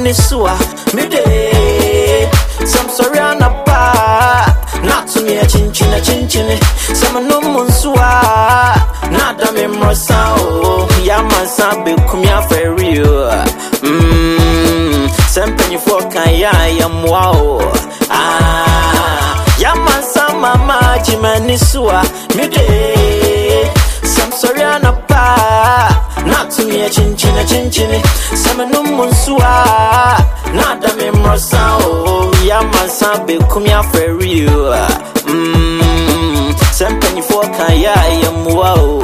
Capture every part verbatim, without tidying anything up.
nisua me day. Some sorry on a pa, not to me a chin chin a chin chin. Some no munsua, not a memrosa. Yaman sabe kumia ferry. Mmm, some penny for kaya yam wow. Ah, Yaman sama majima nisua me day. Some sorry on a pa, not to me a chin chin a chin chin. Some no munsua, not a memrosa. Yaman sabe kumia ferry. Mmm, some penny for kaya yam wow.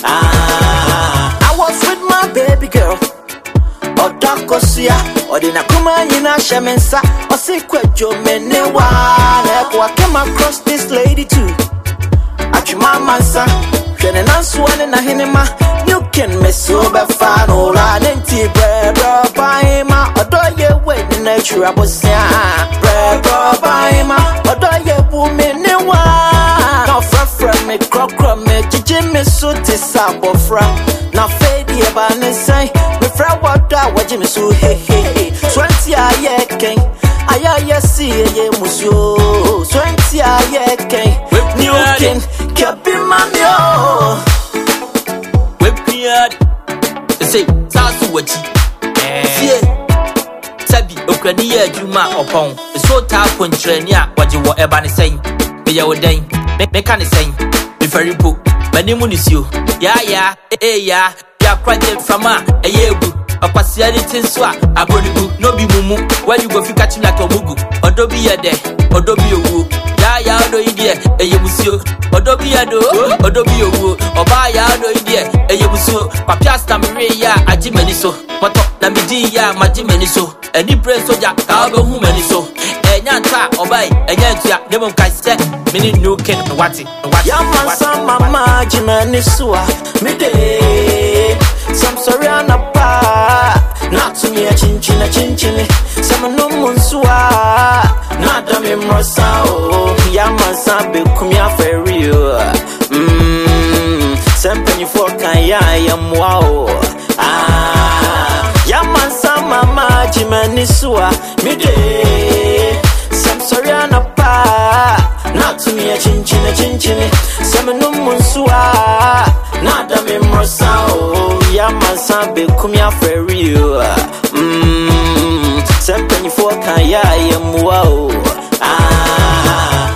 Ah, I was with my baby girl. Or Dakosia, or the Nakuma Yina Shamensa, or Sequejo Menewa. I came across this lady too. Achima Mansa, Shannon Swan and Ahinema. You can miss over Fanola, and Tibra, Baima, or do you wait in nature? I was saying, Baima, or do you woman? Now, from me, crock from me, Jimmy Suti Sabo from. Now, fade here by the same. What what Jimmy so hey hey twenty a year king I ya see ye musio twenty a year king new king kebi mamio we piad say sasu wachi eh sabi okrani ya adwuma opon so ta pontrani a waje wo eba ne sen me ya wodan me ka ne sen me faripo manimu nisio ya ya eh ya ya kwaje fama eyebu Opasiani tinswa abonibu no bi mumu where you go fi catch like a mugu odobi yede odobi owu ya ya odo ide eyemusio odobi yado odobi owu oba ya odo ide eyemusio papia stamre ya ajimeni so moto na midi ya majimeni so eni brain soja ka obo hu meni so enya nta obai enya ntua demon kai se mini new king wati wati ya masa mama jimeni so me dey some sorry on a pa, not to me a chin chin a chin chin. Some no munsua, not a memrosa. Yaman sabe kumia ferry. Mmm, some penny for kaya yam wow. Ah, Yaman sama majima nisua me day. Some sorry on a pa, not to me a chin chin a chin chin. Some no munsua, not a memrosa. Yaman sabe kumia ferry. Mmm, some penny for kaya yam wow. Ah,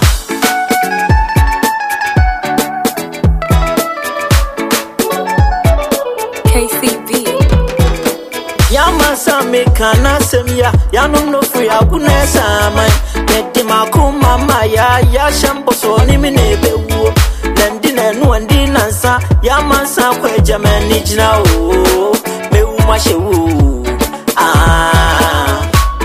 K C B. Yaman same kana semia, yanum no free agunesa man. Nedi makuma maya ya shambo so ni minebewu. Nendine nuandi nansa, Yaman sa kwe jamani jina o. Me umashe u. Ah.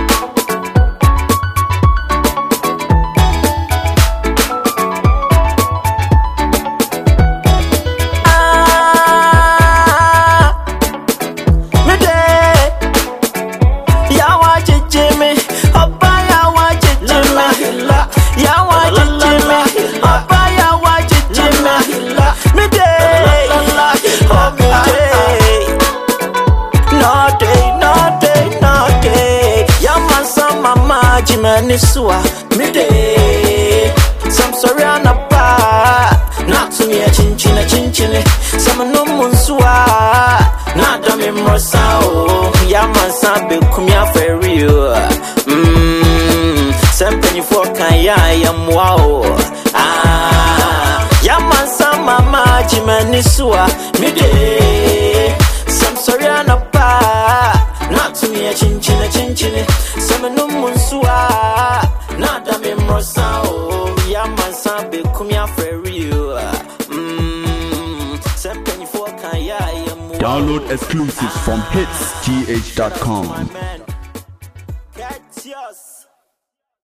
Nisua me day. Some sorry on a pa, not to me a chin chin a chin chin. Some no munsua, not a memrosa. Yaman sabe kumia ferry. Mmm, some penny for kaya yam wow. Ah, Yaman sama majima nisua me day. Some sorry on a pa, not to me a chin chin a chin chin. Some no munsua, not a memrosa. Yaman sabe kumia ferry. Mmm, some penny for kaya yam wow. Download exclusives from hits g h dot com.